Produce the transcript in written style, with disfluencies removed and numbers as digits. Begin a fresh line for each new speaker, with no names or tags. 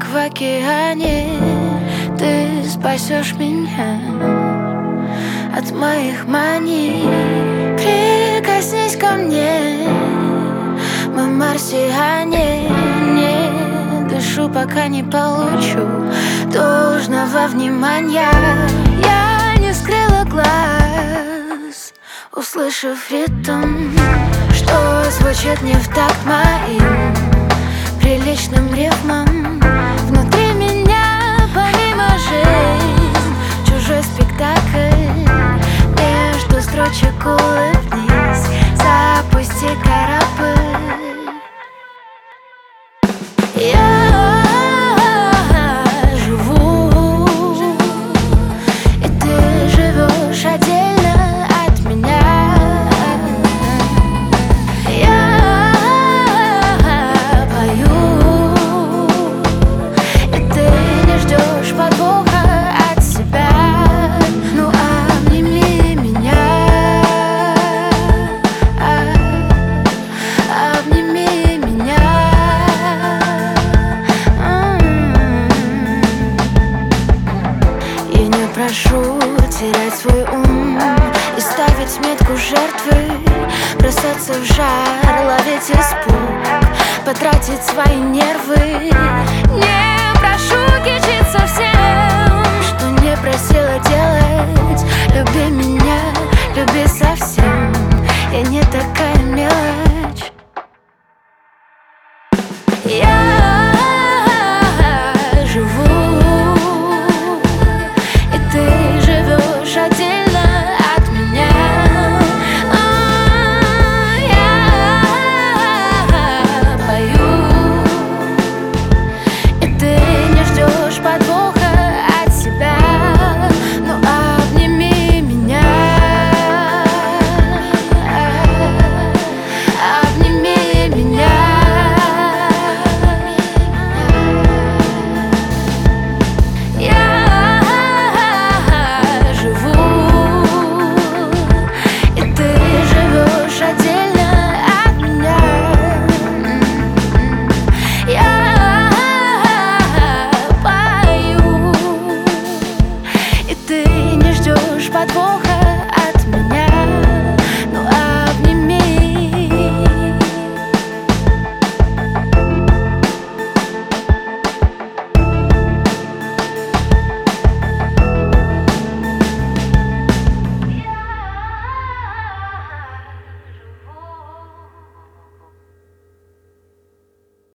как в океане. Ты спасешь меня от моих маний. Прикоснись ко мне, мы марсиане. Не дышу, пока не получу должного внимания. Я не скрыла глаз, услышав ритм, что звучит не в такт моим приличным рифмам. Внутри меня помимо жизнь, чужой спектакль. Между строчек улыбнись, запусти корабль. Я живу, и ты живешь отдельно от меня. Я пою, и ты не ждешь подвоха от себя. Ну обними меня, обними меня. Я не прошу терять свой ум и ставить метку жертвы, бросаться в жар, ловить испуг, потратить свои нервы.